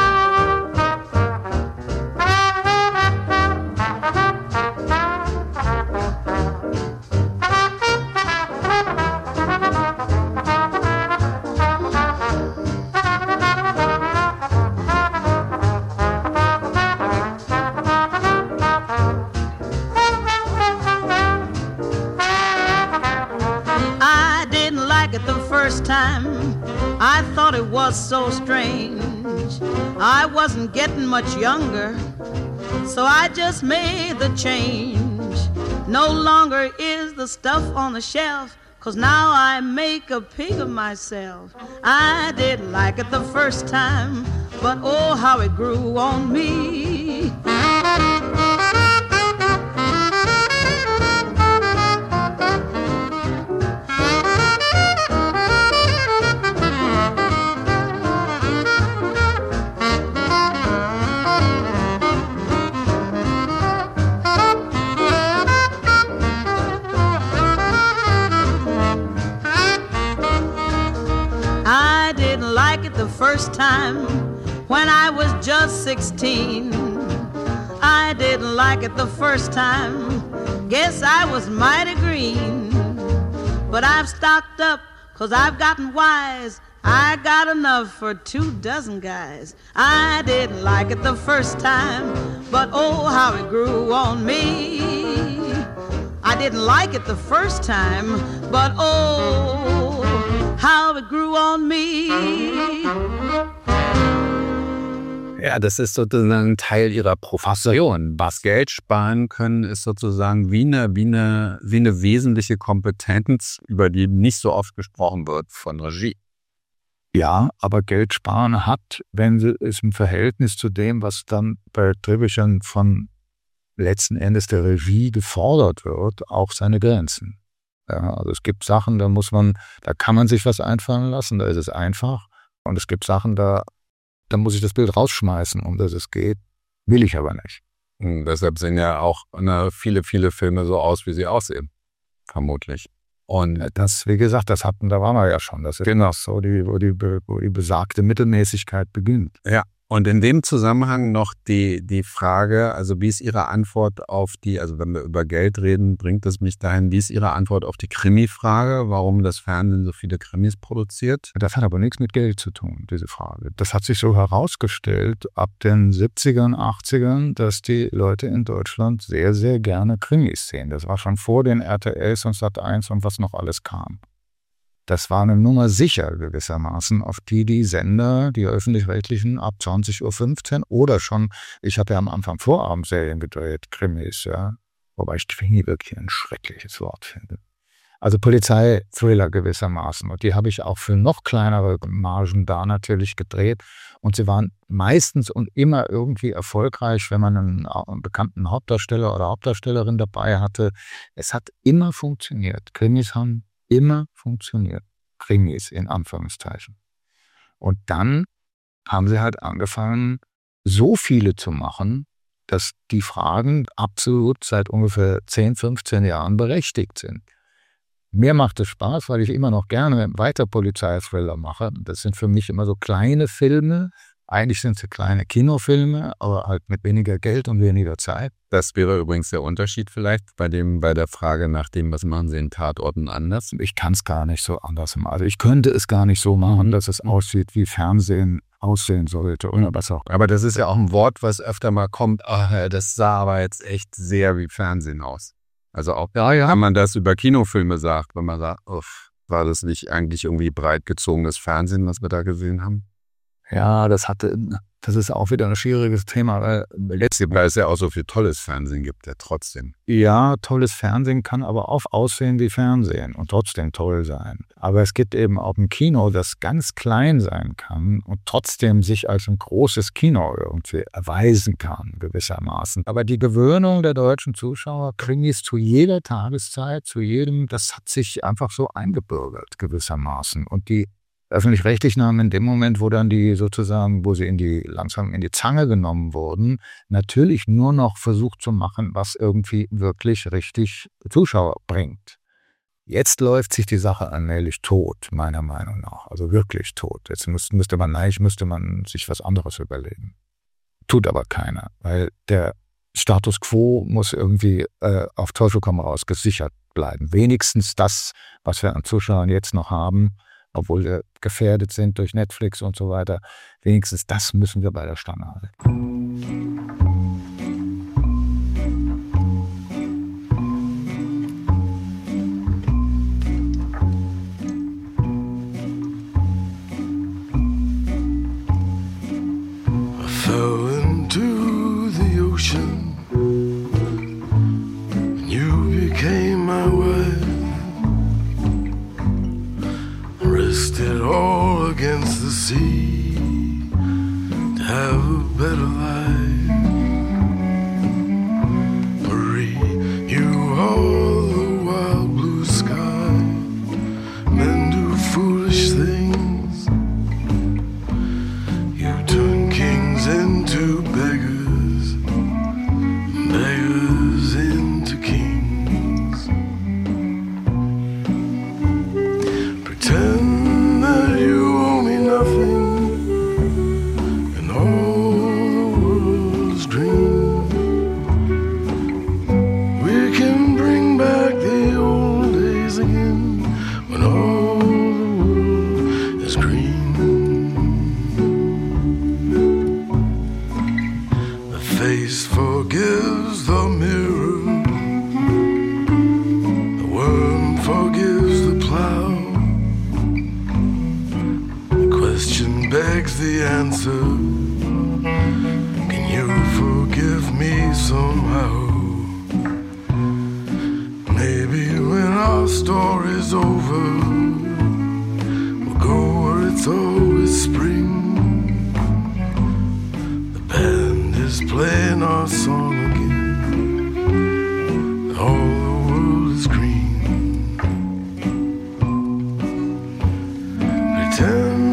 [SPEAKER 5] Time I thought it was so strange. I wasn't getting much younger, so I just made the change. No longer is the stuff on the shelf, 'cause now I make a pig of myself. I didn't like it the first time, but oh how it grew on me. First time when I was just sixteen, I didn't like it the first time, guess I was mighty green. But I've stocked up 'cause I've gotten wise, I got enough for two dozen guys. I didn't like it the first time, but oh how it grew on me. I didn't like it the first time, but oh how it grew on me.
[SPEAKER 2] Ja, das ist sozusagen Teil ihrer Profession. Was Geld sparen können, ist sozusagen wie eine, wie eine, wie eine wesentliche Kompetenz, über die nicht so oft gesprochen wird von Regie.
[SPEAKER 3] Ja, aber Geld sparen hat, wenn sie es im Verhältnis zu dem, was dann bei Drehbüchern von letzten Endes der Regie gefordert wird, auch seine Grenzen. Ja, also es gibt Sachen, da muss man, da kann man sich was einfallen lassen, da ist es einfach. Und es gibt Sachen, da, da muss ich das Bild rausschmeißen, um das es geht. Will ich aber nicht.
[SPEAKER 2] Und deshalb sehen ja auch eine, viele, viele Filme so aus, wie sie aussehen. Vermutlich. Und
[SPEAKER 3] das, wie gesagt, das hatten, da waren wir ja schon. Das ist genau so, die, wo, die, wo die besagte Mittelmäßigkeit beginnt.
[SPEAKER 2] Ja. Und in dem Zusammenhang noch die, die Frage, also wie ist Ihre Antwort auf die, also wenn wir über Geld reden, bringt es mich dahin, wie ist Ihre Antwort auf die Krimi-Frage, warum das Fernsehen so viele Krimis produziert?
[SPEAKER 3] Das hat aber nichts mit Geld zu tun, diese Frage. Das hat sich so herausgestellt ab den siebzigern, achtzigern, dass die Leute in Deutschland sehr, sehr gerne Krimis sehen. Das war schon vor den R T Ls und Sat eins und was noch alles kam. Das war eine Nummer sicher gewissermaßen, auf die die Sender, die Öffentlich-Rechtlichen, ab zwanzig Uhr fünfzehn oder schon, ich hatte ja am Anfang Vorabendserien gedreht, Krimis, ja, wobei ich Krimi wirklich ein schreckliches Wort finde. Also Polizeithriller gewissermaßen. Und die habe ich auch für noch kleinere Margen da natürlich gedreht. Und sie waren meistens und immer irgendwie erfolgreich, wenn man einen, einen bekannten Hauptdarsteller oder Hauptdarstellerin dabei hatte. Es hat immer funktioniert. Krimis haben immer funktioniert. Krimis in Anführungszeichen. Und dann haben sie halt angefangen, so viele zu machen, dass die Fragen absolut seit ungefähr zehn, fünfzehn Jahren berechtigt sind. Mir macht es Spaß, weil ich immer noch gerne weiter Polizeithriller mache. Das sind für mich immer so kleine Filme. Eigentlich sind sie kleine Kinofilme, aber halt mit weniger Geld und weniger Zeit.
[SPEAKER 2] Das wäre übrigens der Unterschied vielleicht bei dem, bei der Frage nach dem, was machen Sie in Tatorten anders?
[SPEAKER 3] Ich kann es gar nicht so anders machen. Also ich könnte es gar nicht so machen, dass es aussieht, wie Fernsehen aussehen sollte oder was auch.
[SPEAKER 2] Aber das ist ja auch ein Wort, was öfter mal kommt. Ach, das sah aber jetzt echt sehr wie Fernsehen aus. Also auch, ja, ja. Wenn man das über Kinofilme sagt, wenn man sagt, uff, war das nicht eigentlich irgendwie breit gezogenes Fernsehen, was wir da gesehen haben?
[SPEAKER 3] Ja, das hatte, das ist auch wieder ein schwieriges Thema, weil
[SPEAKER 2] letztlich, weil es ja auch so viel tolles Fernsehen gibt, ja trotzdem.
[SPEAKER 3] Ja, tolles Fernsehen kann aber auch aussehen wie Fernsehen und trotzdem toll sein. Aber es gibt eben auch ein Kino, das ganz klein sein kann und trotzdem sich als ein großes Kino irgendwie erweisen kann, gewissermaßen. Aber die Gewöhnung der deutschen Zuschauer, Krimis zu jeder Tageszeit, zu jedem, das hat sich einfach so eingebürgert, gewissermaßen. Und die Öffentlich-Rechtlichen haben in dem Moment, wo dann die sozusagen, wo sie in die langsam in die Zange genommen wurden, natürlich nur noch versucht zu machen, was irgendwie wirklich richtig Zuschauer bringt. Jetzt läuft sich die Sache allmählich tot, meiner Meinung nach. Also wirklich tot. Jetzt müsste, müsste man, nein, müsste man sich was anderes überlegen. Tut aber keiner, weil der Status quo muss irgendwie äh, auf Teufel komm raus gesichert bleiben. Wenigstens das, was wir an Zuschauern jetzt noch haben, obwohl wir gefährdet sind durch Netflix und so weiter. Wenigstens das müssen wir bei der Stange halten.
[SPEAKER 4] I fell into the ocean and you became my wife. Rested all against the sea to have a better life. Marie, you are the wild blue sky. Men do foolish things. You turn kings into beggars, beggars into kings. Pretend the answer. Can you forgive me somehow? Maybe when our story's over, we'll go where it's always spring. The band is playing our song again. All the world is green. Pretend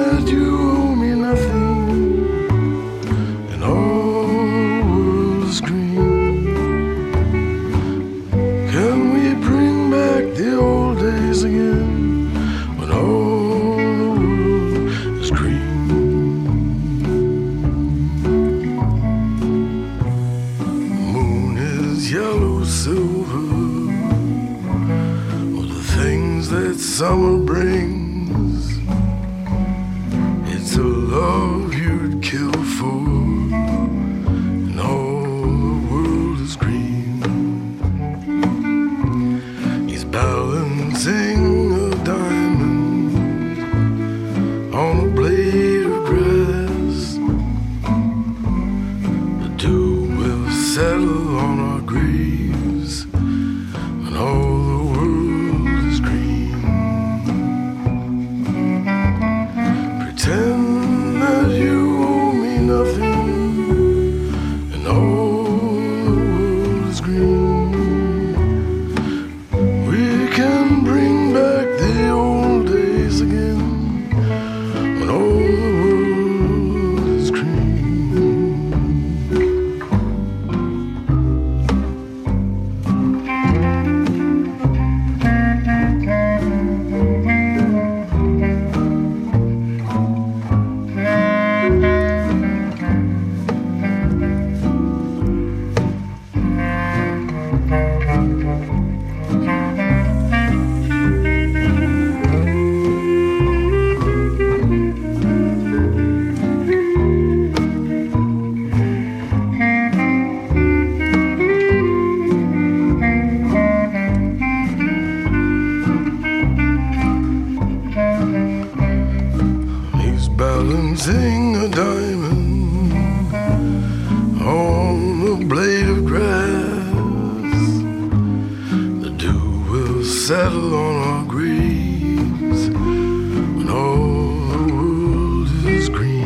[SPEAKER 4] summer brings. It's a love you'd kill for, and all the world is green. He's balancing a diamond on a blade of grass. The dew will settle on our graves, and all the world losing a diamond on a blade of grass. The dew will settle on our graves when all the world is green.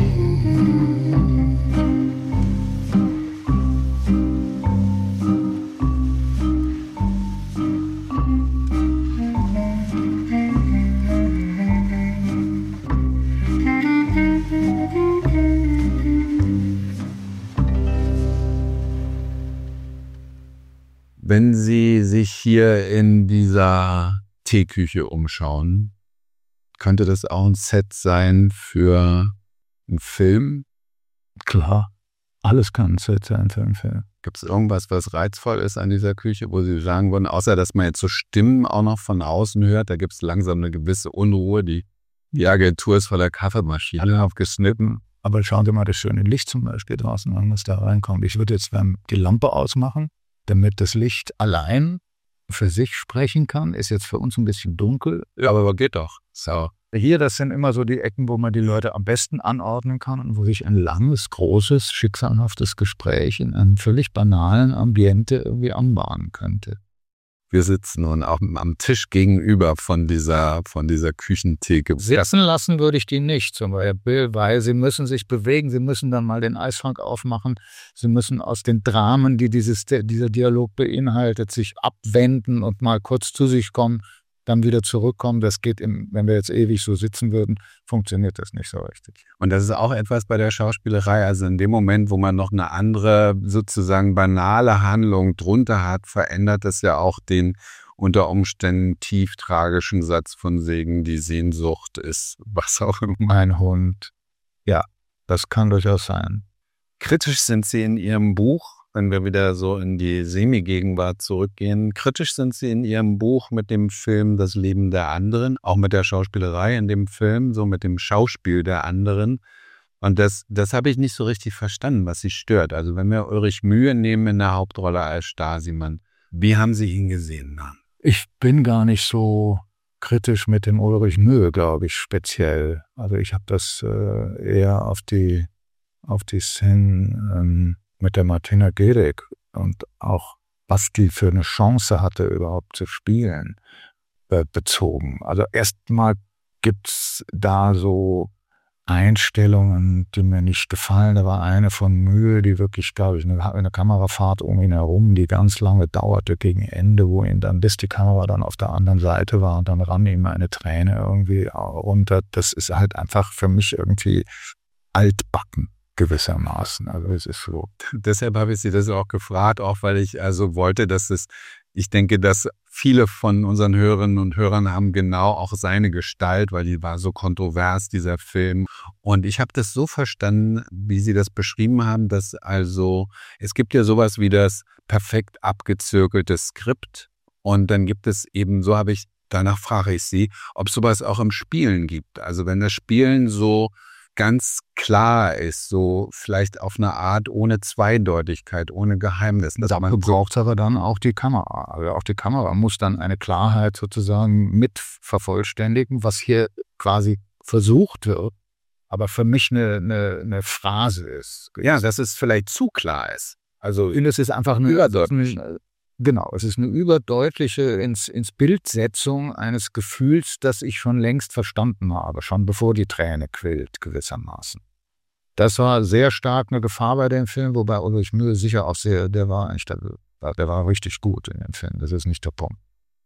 [SPEAKER 2] Wenn Sie sich hier in dieser Teeküche umschauen, könnte das auch ein Set sein für einen Film?
[SPEAKER 3] Klar, alles kann ein Set sein für einen Film.
[SPEAKER 2] Gibt es irgendwas, was reizvoll ist an dieser Küche, wo Sie sagen würden, außer dass man jetzt so Stimmen auch noch von außen hört, da gibt es langsam eine gewisse Unruhe, die, die Agentur ist voller Kaffeemaschine.
[SPEAKER 3] Alle aufgeschnitten. Aber schauen Sie mal das schöne Licht zum Beispiel draußen an, was da reinkommt. Ich würde jetzt die Lampe ausmachen, damit das Licht allein für sich sprechen kann. Ist jetzt für uns ein bisschen dunkel.
[SPEAKER 2] Ja, aber geht doch. So.
[SPEAKER 3] Hier, das sind immer so die Ecken, wo man die Leute am besten anordnen kann und wo sich ein langes, großes, schicksalhaftes Gespräch in einem völlig banalen Ambiente irgendwie anbahnen könnte.
[SPEAKER 2] Wir sitzen nun auch am Tisch gegenüber von dieser, von dieser Küchentheke.
[SPEAKER 3] Sitzen lassen würde ich die nicht zum Beispiel, weil sie müssen sich bewegen, sie müssen dann mal den Eisschrank aufmachen, sie müssen aus den Dramen, die dieses, dieser Dialog beinhaltet, sich abwenden und mal kurz zu sich kommen, dann wieder zurückkommen. Das geht, im, wenn wir jetzt ewig so sitzen würden, funktioniert das nicht so richtig.
[SPEAKER 2] Und das ist auch etwas bei der Schauspielerei, also in dem Moment, wo man noch eine andere, sozusagen banale Handlung drunter hat, verändert das ja auch den unter Umständen tief tragischen Satz von Segen, die Sehnsucht ist, was auch immer.
[SPEAKER 3] Mein Hund. Ja, das kann durchaus sein.
[SPEAKER 2] Kritisch sind Sie in Ihrem Buch, wenn wir wieder so in die Semi-Gegenwart zurückgehen, kritisch sind Sie in Ihrem Buch mit dem Film Das Leben der anderen, auch mit der Schauspielerei in dem Film, so mit dem Schauspiel der anderen. Und das, das habe ich nicht so richtig verstanden, was Sie stört. Also wenn wir Ulrich Mühe nehmen in der Hauptrolle als Stasi-Mann, wie haben Sie ihn gesehen dann?
[SPEAKER 3] Ich bin gar nicht so kritisch mit dem Ulrich Mühe, glaube ich, speziell. Also ich habe das äh, eher auf die, auf die Szenen ähm, mit der Martina Gerig und auch, was die für eine Chance hatte, überhaupt zu spielen, be- bezogen. Also erstmal gibt's da so Einstellungen, die mir nicht gefallen. Da war eine von Mühe, die wirklich, glaube ich, eine, eine Kamerafahrt um ihn herum, die ganz lange dauerte gegen Ende, wo ihn dann, bis die Kamera dann auf der anderen Seite war und dann rann ihm eine Träne irgendwie runter. Das ist halt einfach für mich irgendwie altbacken. Gewissermaßen. Also es ist so.
[SPEAKER 2] Deshalb habe ich Sie das auch gefragt, auch weil ich also wollte, dass es, ich denke, dass viele von unseren Hörerinnen und Hörern haben genau auch seine Gestalt, weil die war so kontrovers, dieser Film. Und ich habe das so verstanden, wie Sie das beschrieben haben, dass also, es gibt ja sowas wie das perfekt abgezirkelte Skript und dann gibt es eben, so habe ich, danach frage ich Sie, ob es sowas auch im Spielen gibt. Also wenn das Spielen so ganz klar ist, so vielleicht auf eine Art ohne Zweideutigkeit, ohne Geheimnis.
[SPEAKER 3] Da braucht aber dann auch die Kamera. Also auch die Kamera muss dann eine Klarheit sozusagen mit vervollständigen, was hier quasi versucht wird, aber für mich eine, eine, eine Phrase ist.
[SPEAKER 2] Ja, dass es vielleicht zu klar ist.
[SPEAKER 3] Also es ist einfach eine überdeutlich. Genau, es ist eine überdeutliche ins, ins Bildsetzung eines Gefühls, das ich schon längst verstanden habe, schon bevor die Träne quillt, gewissermaßen. Das war sehr stark eine Gefahr bei dem Film, wobei Ulrich Mühe sicher auch sehr, der war eigentlich, der, der war richtig gut in dem Film, das ist nicht der Punkt.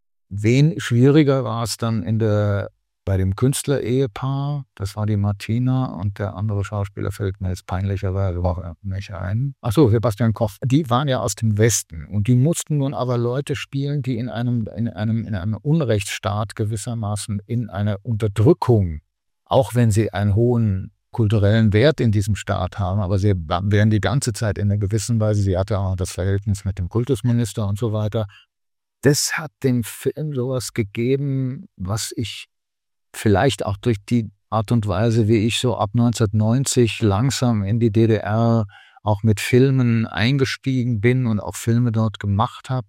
[SPEAKER 3] Wen schwieriger war es dann in der, bei dem Künstler-Ehepaar, das war die Martina und der andere Schauspieler fällt mir jetzt peinlicherweise auch nicht ein. Achso, Sebastian Koch. Die waren ja aus dem Westen und die mussten nun aber Leute spielen, die in einem, in einem, in einem Unrechtsstaat gewissermaßen in einer Unterdrückung, auch wenn sie einen hohen kulturellen Wert in diesem Staat haben, aber sie werden die ganze Zeit in einer gewissen Weise, sie hatte auch das Verhältnis mit dem Kultusminister und so weiter. Das hat dem Film sowas gegeben, was ich vielleicht auch durch die Art und Weise, wie ich so ab neunzehnhundertneunzig langsam in die D D R auch mit Filmen eingestiegen bin und auch Filme dort gemacht habe,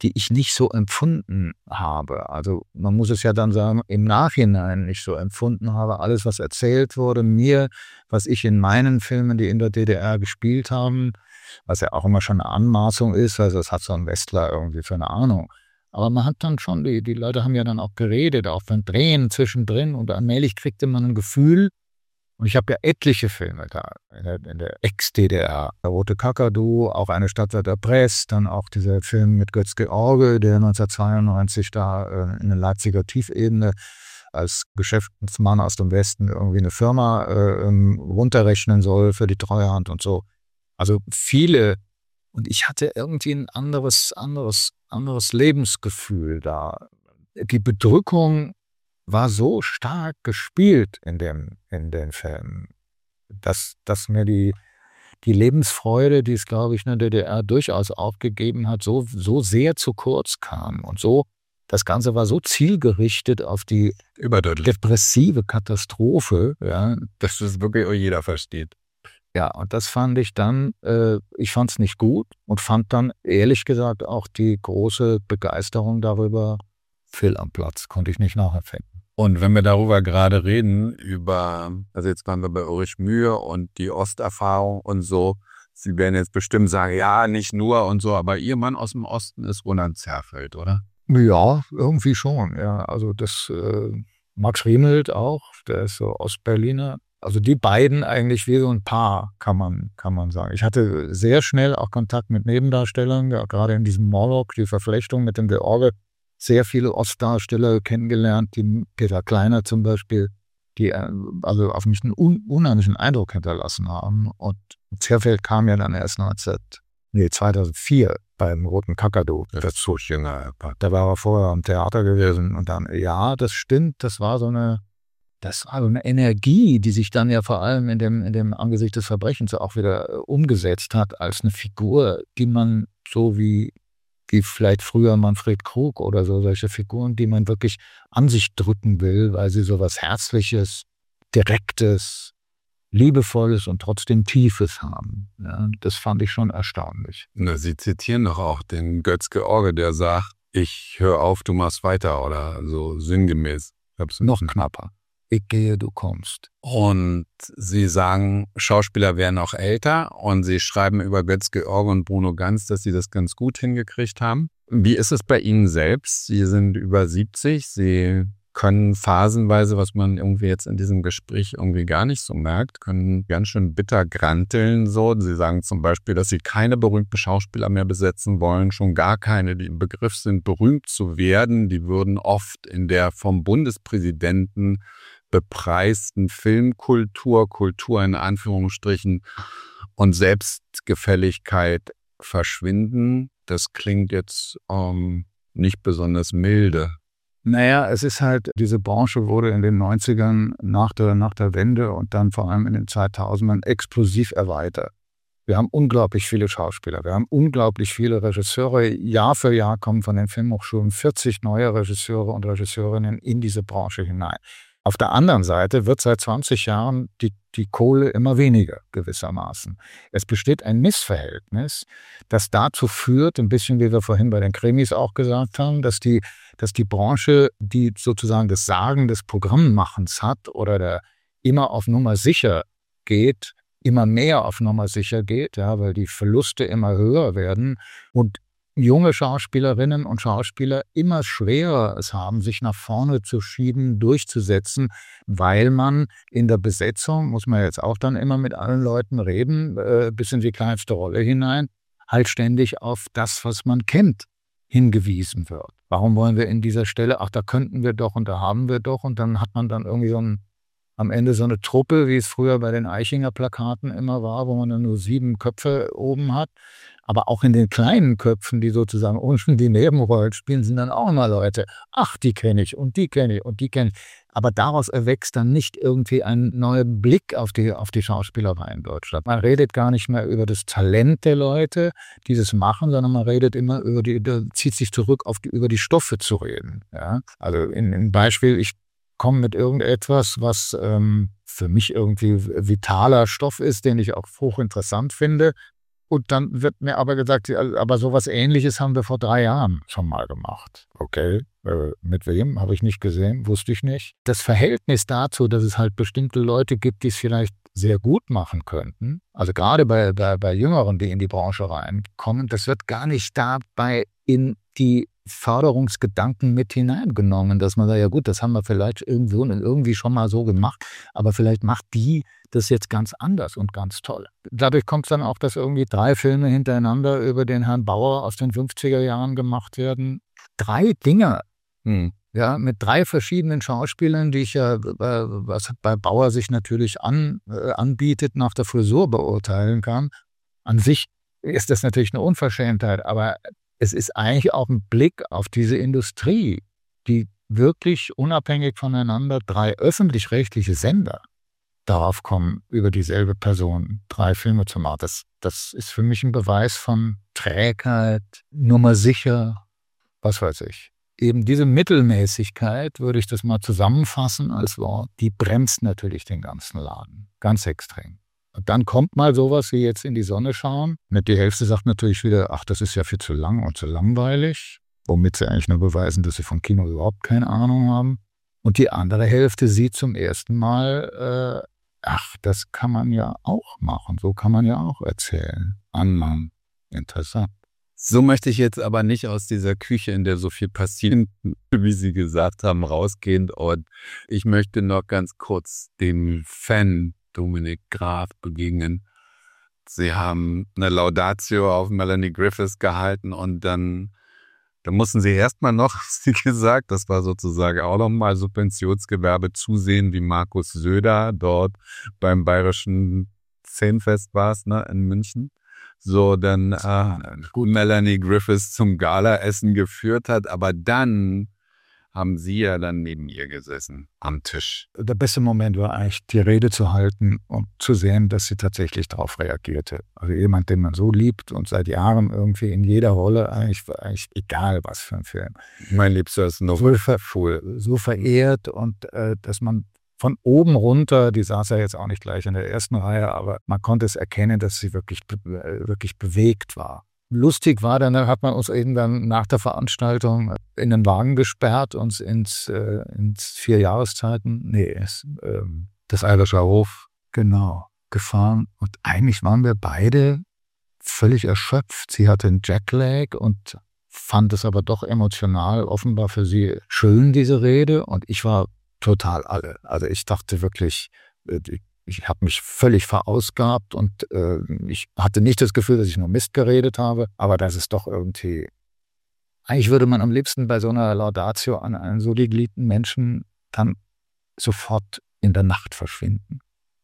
[SPEAKER 3] die ich nicht so empfunden habe. Also man muss es ja dann sagen, im Nachhinein nicht so empfunden habe. Alles, was erzählt wurde, mir, was ich in meinen Filmen, die in der D D R gespielt haben, was ja auch immer schon eine Anmaßung ist, also das hat so ein Westler irgendwie für eine Ahnung. Aber man hat dann schon, die, die Leute haben ja dann auch geredet, auch beim Drehen zwischendrin und allmählich kriegte man ein Gefühl. Und ich habe ja etliche Filme da in der, in der Ex-D D R. Der Rote Kakadu, auch Eine Stadtwärter Press, dann auch dieser Film mit Götz-George, der neunzehnhundertzweiundneunzig da äh, in der Leipziger Tiefebene als Geschäftsmann aus dem Westen irgendwie eine Firma äh, runterrechnen soll für die Treuhand und so. Also viele. Und ich hatte irgendwie ein anderes, anderes, anderes Lebensgefühl da. Die Bedrückung war so stark gespielt in dem, in den Filmen, dass, dass mir die, die Lebensfreude, die es, glaube ich, in der D D R durchaus aufgegeben hat, so, so sehr zu kurz kam. Und so, das Ganze war so zielgerichtet auf die depressive Katastrophe, ja,
[SPEAKER 2] dass das wirklich auch jeder versteht.
[SPEAKER 3] Ja, und das fand ich dann, äh, ich fand es nicht gut und fand dann, ehrlich gesagt, auch die große Begeisterung darüber fehl am Platz, konnte ich nicht nachempfinden.
[SPEAKER 2] Und wenn wir darüber gerade reden, über, also jetzt waren wir bei Ulrich Mühe und die Osterfahrung und so, Sie werden jetzt bestimmt sagen, ja, nicht nur und so, aber Ihr Mann aus dem Osten ist Roland Zerfeld, oder?
[SPEAKER 3] Ja, irgendwie schon, ja. Also das, äh, Max Riemelt auch, der ist so Ostberliner. Also die beiden eigentlich wie so ein Paar, kann man, kann man sagen. Ich hatte sehr schnell auch Kontakt mit Nebendarstellern, ja, gerade in diesem Morlock, die Verflechtung mit dem George, sehr viele Ostdarsteller kennengelernt, die Peter Kleiner zum Beispiel, die also auf mich einen un unheimlichen Eindruck hinterlassen haben. Und Zerfeld kam ja dann erst neunzehn, nee, zweitausendvier beim Roten Kakadu.
[SPEAKER 2] Das ist so jünger.
[SPEAKER 3] Da war er vorher am Theater gewesen und dann, ja, das stimmt, das war so eine, das war so eine Energie, die sich dann ja vor allem in dem, in dem Angesicht des Verbrechens auch wieder umgesetzt hat als eine Figur, die man so wie wie vielleicht früher Manfred Krug oder so, solche Figuren, die man wirklich an sich drücken will, weil sie so was Herzliches, Direktes, Liebevolles und trotzdem Tiefes haben. Ja, das fand ich schon erstaunlich.
[SPEAKER 2] Na, Sie zitieren doch auch den Götz-George, der sagt, ich höre auf, du machst weiter oder so sinngemäß.
[SPEAKER 3] Noch knapper. Ich gehe, du kommst.
[SPEAKER 2] Und Sie sagen, Schauspieler werden auch älter und Sie schreiben über Götz-George und Bruno Ganz, dass Sie das ganz gut hingekriegt haben. Wie ist es bei Ihnen selbst? Sie sind über siebzig, Sie können phasenweise, was man irgendwie jetzt in diesem Gespräch irgendwie gar nicht so merkt, können ganz schön bitter granteln. So. Sie sagen zum Beispiel, dass Sie keine berühmten Schauspieler mehr besetzen wollen, schon gar keine, die im Begriff sind, berühmt zu werden. Die würden oft in der vom Bundespräsidenten bepreisten Filmkultur, Kultur in Anführungsstrichen und Selbstgefälligkeit verschwinden. Das klingt jetzt ähm, nicht besonders milde.
[SPEAKER 3] Naja, es ist halt, diese Branche wurde in den neunzigern nach der, nach der Wende und dann vor allem in den zweitausendern explosiv erweitert. Wir haben unglaublich viele Schauspieler, wir haben unglaublich viele Regisseure. Jahr für Jahr kommen von den Filmhochschulen vierzig neue Regisseure und Regisseurinnen in diese Branche hinein. Auf der anderen Seite wird seit zwanzig Jahren die, die Kohle immer weniger gewissermaßen. Es besteht ein Missverhältnis, das dazu führt, ein bisschen wie wir vorhin bei den Krimis auch gesagt haben, dass die, dass die Branche, die sozusagen das Sagen des Programmmachens hat oder der immer auf Nummer sicher geht, immer mehr auf Nummer sicher geht, ja, weil die Verluste immer höher werden und junge Schauspielerinnen und Schauspieler immer schwerer es haben, sich nach vorne zu schieben, durchzusetzen, weil man in der Besetzung, muss man jetzt auch dann immer mit allen Leuten reden, äh, bis in die kleinste Rolle hinein, halt ständig auf das, was man kennt, hingewiesen wird. Warum wollen wir in dieser Stelle, ach, da könnten wir doch und da haben wir doch und dann hat man dann irgendwie so ein, am Ende so eine Truppe, wie es früher bei den Eichinger Plakaten immer war, wo man dann nur sieben Köpfe oben hat. Aber auch in den kleinen Köpfen, die sozusagen unten die Nebenrollen spielen, sind dann auch immer Leute, ach, die kenne ich und die kenne ich und die kenne ich. Aber daraus erwächst dann nicht irgendwie ein neuer Blick auf die, auf die Schauspielerei in Deutschland. Man redet gar nicht mehr über das Talent der Leute, die das machen, sondern man redet immer über die, da zieht sich zurück, auf die, über die Stoffe zu reden. Ja? Also in, in Beispiel, ich komme mit irgendetwas, was ähm, für mich irgendwie vitaler Stoff ist, den ich auch hochinteressant finde. Und dann wird mir aber gesagt, aber sowas Ähnliches haben wir vor drei Jahren schon mal gemacht. Okay, äh, mit wem? Habe ich nicht gesehen, wusste ich nicht. Das Verhältnis dazu, dass es halt bestimmte Leute gibt, die es vielleicht sehr gut machen könnten, also gerade bei, bei, bei Jüngeren, die in die Branche reinkommen, das wird gar nicht dabei in die Förderungsgedanken mit hineingenommen, dass man sagt, ja gut, das haben wir vielleicht irgendwo und irgendwie schon mal so gemacht, aber vielleicht macht die das jetzt ganz anders und ganz toll. Dadurch kommt es dann auch, dass irgendwie drei Filme hintereinander über den Herrn Bauer aus den fünfziger Jahren gemacht werden. Drei Dinge, hm. ja, mit drei verschiedenen Schauspielern, die ich ja, was bei Bauer sich natürlich an, äh, anbietet, nach der Frisur beurteilen kann. An sich ist das natürlich eine Unverschämtheit, aber es ist eigentlich auch ein Blick auf diese Industrie, die wirklich unabhängig voneinander drei öffentlich-rechtliche Sender darauf kommen, über dieselbe Person drei Filme zu machen. Das, das ist für mich ein Beweis von Trägheit, Nummer sicher, was weiß ich. Eben diese Mittelmäßigkeit, würde ich das mal zusammenfassen als Wort, die bremst natürlich den ganzen Laden. Ganz extrem. Und dann kommt mal sowas wie jetzt in die Sonne schauen. Die Hälfte sagt natürlich wieder, ach, das ist ja viel zu lang und zu langweilig. Womit sie eigentlich nur beweisen, dass sie von Kino überhaupt keine Ahnung haben. Und die andere Hälfte sieht zum ersten Mal, äh, ach, das kann man ja auch machen. So kann man ja auch erzählen. Anmachen. Interessant.
[SPEAKER 2] So möchte ich jetzt aber nicht aus dieser Küche, in der so viel passiert, wie Sie gesagt haben, rausgehen. Und ich möchte noch ganz kurz dem Fan Dominik Graf begegnen. Sie haben eine Laudatio auf Melanie Griffiths gehalten und dann, dann mussten Sie erstmal noch, wie gesagt, das war sozusagen auch nochmal Subventionsgewerbe, zusehen, wie Markus Söder dort beim Bayerischen Szenenfest war es, ne, in München. So, dann äh, Melanie Griffiths zum Galaessen geführt hat, aber dann haben Sie ja dann neben ihr gesessen, am Tisch.
[SPEAKER 3] Der beste Moment war eigentlich, die Rede zu halten und zu sehen, dass sie tatsächlich darauf reagierte. Also jemand, den man so liebt und seit Jahren irgendwie in jeder Rolle, eigentlich, eigentlich egal was für ein Film.
[SPEAKER 2] Mein Liebster ist noch
[SPEAKER 3] so, ver so verehrt und äh, dass man von oben runter, die saß ja jetzt auch nicht gleich in der ersten Reihe, aber man konnte es erkennen, dass sie wirklich, wirklich bewegt war. Lustig war, dann hat man uns eben dann nach der Veranstaltung in den Wagen gesperrt, uns ins, äh, ins vier Jahreszeiten, nee, es, äh, das Eilerscher Hof, genau, gefahren. Und eigentlich waren wir beide völlig erschöpft. Sie hatte einen Jetlag und fand es aber doch emotional, offenbar für sie schön, diese Rede. Und ich war total alle. Also ich dachte wirklich, ich Ich habe mich völlig verausgabt und äh, ich hatte nicht das Gefühl, dass ich nur Mist geredet habe, aber das ist doch irgendwie... Eigentlich würde man am liebsten bei so einer Laudatio an einen so geliebten Menschen dann sofort in der Nacht verschwinden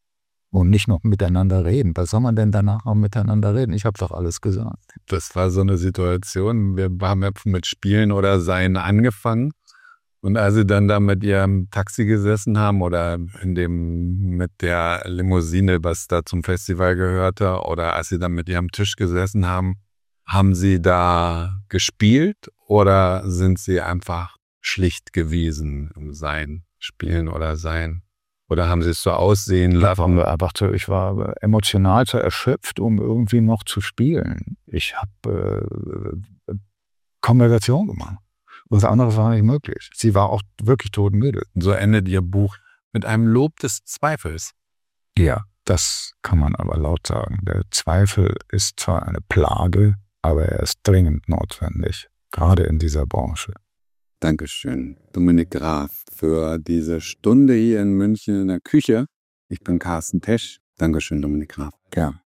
[SPEAKER 3] und nicht noch miteinander reden. Was soll man denn danach noch miteinander reden? Ich habe doch alles gesagt.
[SPEAKER 2] Das war so eine Situation, wir haben ja mit Spielen oder Sein angefangen. Und als Sie dann da mit Ihrem Taxi gesessen haben oder in dem mit der Limousine, was da zum Festival gehörte, oder als Sie dann mit Ihrem Tisch gesessen haben, haben Sie da gespielt oder sind Sie einfach schlicht gewesen im Sein, Spielen oder Sein? Oder haben Sie es so aussehen lassen?
[SPEAKER 3] Ich war, einfach zu, ich war emotional zu erschöpft, um irgendwie noch zu spielen. Ich habe äh, Konversation gemacht. Was anderes war nicht möglich. Sie war auch wirklich todmüde.
[SPEAKER 2] So endet Ihr Buch mit einem Lob des Zweifels.
[SPEAKER 3] Ja, das kann man aber laut sagen. Der Zweifel ist zwar eine Plage, aber er ist dringend notwendig, gerade in dieser Branche.
[SPEAKER 2] Dankeschön, Dominik Graf, für diese Stunde hier in München in der Küche. Ich bin Carsten Tesch. Dankeschön, Dominik Graf.
[SPEAKER 3] Gern.